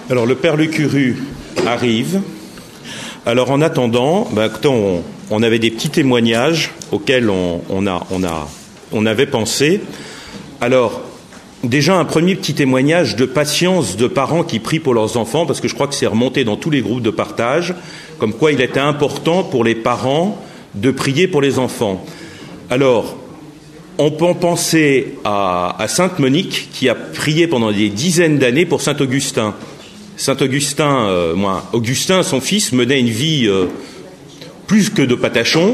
Alors le Père Lecuru arrive. Alors en attendant, on avait des petits témoignages auxquels on avait pensé. Alors déjà un premier petit témoignage de patience de parents qui prient pour leurs enfants, parce que je crois que c'est remonté dans tous les groupes de partage, comme quoi il était important pour les parents de prier pour les enfants. Alors on peut penser à Sainte Monique qui a prié pendant des dizaines d'années pour Saint Augustin. Saint Augustin, Augustin, son fils, menait une vie plus que de patachon,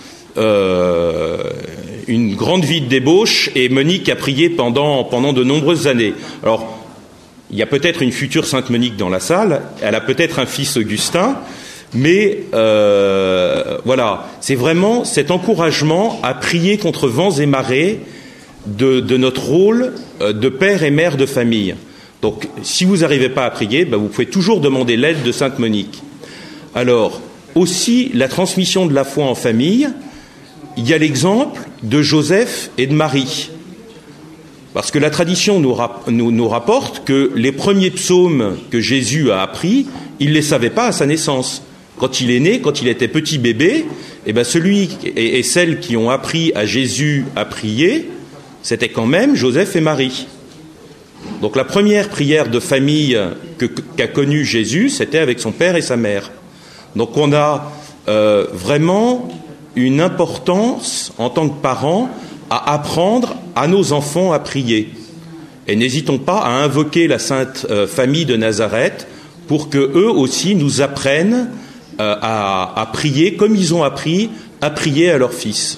une grande vie de débauche, et Monique a prié pendant de nombreuses années. Alors, il y a peut-être une future Sainte Monique dans la salle, elle a peut-être un fils Augustin, mais voilà, c'est vraiment cet encouragement à prier contre vents et marées de notre rôle de père et mère de famille. Donc, si vous n'arrivez pas à prier, vous pouvez toujours demander l'aide de Sainte Monique. Alors, aussi, la transmission de la foi en famille, il y a l'exemple de Joseph et de Marie. Parce que la tradition nous rapporte que les premiers psaumes que Jésus a appris, il ne les savait pas à sa naissance. Quand il est né, quand il était petit bébé, celui et celles qui ont appris à Jésus à prier, c'était quand même Joseph et Marie. Donc la première prière de famille qu'a connue Jésus, c'était avec son père et sa mère. Donc on a vraiment une importance en tant que parents à apprendre à nos enfants à prier. Et n'hésitons pas à invoquer la Sainte Famille de Nazareth pour qu'eux aussi nous apprennent à prier comme ils ont appris à prier à leur fils.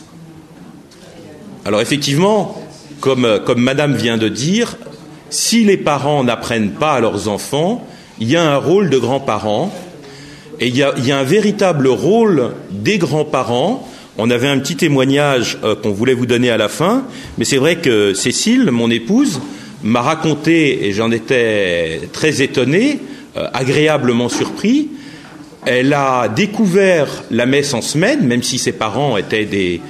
Alors effectivement, comme Madame vient de dire, si les parents n'apprennent pas à leurs enfants, il y a un rôle de grands-parents et il y a un véritable rôle des grands-parents. On avait un petit témoignage qu'on voulait vous donner à la fin, mais c'est vrai que Cécile, mon épouse, m'a raconté, et j'en étais très étonné, agréablement surpris. Elle a découvert la messe en semaine, même si ses parents étaient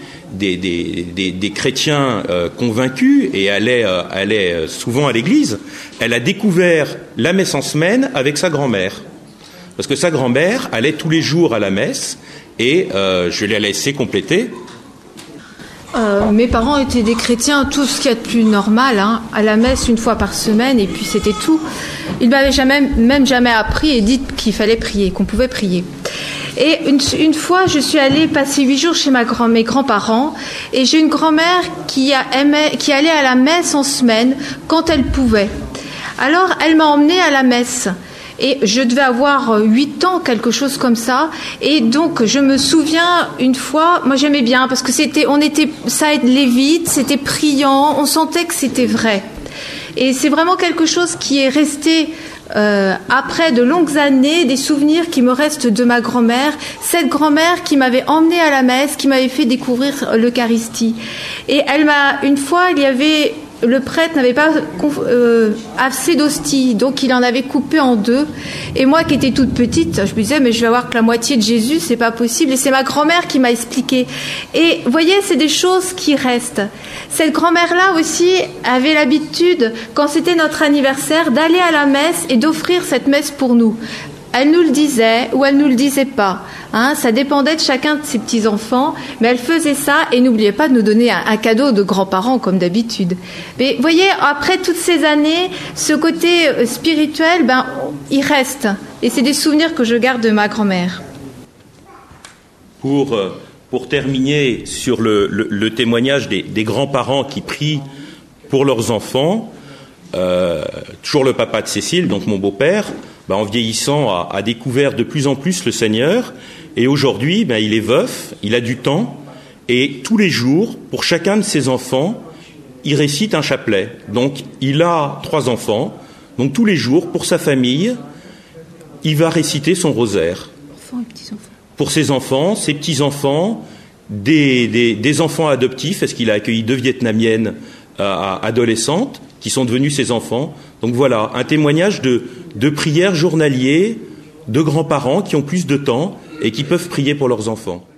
des chrétiens convaincus et allaient souvent à l'église. Elle a découvert la messe en semaine avec sa grand-mère. Parce que sa grand-mère allait tous les jours à la messe et je l'ai laissé compléter. Mes parents étaient des chrétiens, tout ce qu'il y a de plus normal, à la messe une fois par semaine, et puis c'était tout. Ils m'avaient jamais appris et dit qu'il fallait prier, qu'on pouvait prier. Et une fois, je suis allée passer 8 jours chez mes grands-parents, et j'ai une grand-mère qui allait à la messe en semaine quand elle pouvait. Alors, elle m'a emmenée à la messe. Et je devais avoir 8 ans, quelque chose comme ça. Et donc, je me souviens une fois, moi j'aimais bien, parce que ça allait vite, c'était priant, on sentait que c'était vrai. Et c'est vraiment quelque chose qui est resté, après de longues années, des souvenirs qui me restent de ma grand-mère. Cette grand-mère qui m'avait emmenée à la messe, qui m'avait fait découvrir l'Eucharistie. Et une fois, le prêtre n'avait pas assez d'hosties, donc il en avait coupé en 2. Et moi qui étais toute petite, je me disais, mais je vais avoir que la moitié de Jésus, c'est pas possible. Et c'est ma grand-mère qui m'a expliqué. Et vous voyez, c'est des choses qui restent. Cette grand-mère-là aussi avait l'habitude, quand c'était notre anniversaire, d'aller à la messe et d'offrir cette messe pour nous. Elle nous le disait ou elle nous le disait pas. Ça dépendait de chacun de ses petits-enfants, mais elle faisait ça et n'oubliait pas de nous donner un cadeau de grands-parents comme d'habitude. Mais vous voyez, après toutes ces années, ce côté spirituel, il reste. Et c'est des souvenirs que je garde de ma grand-mère. Pour terminer sur le témoignage des grands-parents qui prient pour leurs enfants, toujours le papa de Cécile, donc mon beau-père, en vieillissant, a découvert de plus en plus le Seigneur. Et aujourd'hui, il est veuf, il a du temps. Et tous les jours, pour chacun de ses enfants, il récite un chapelet. Donc, il a 3 enfants. Donc, tous les jours, pour sa famille, il va réciter son rosaire. Enfants et petits-enfants. Pour ses enfants, ses petits-enfants, des enfants adoptifs, parce qu'il a accueilli 2 Vietnamiennes adolescentes qui sont devenues ses enfants. Donc voilà, un témoignage de prières journaliers de grands-parents qui ont plus de temps et qui peuvent prier pour leurs enfants.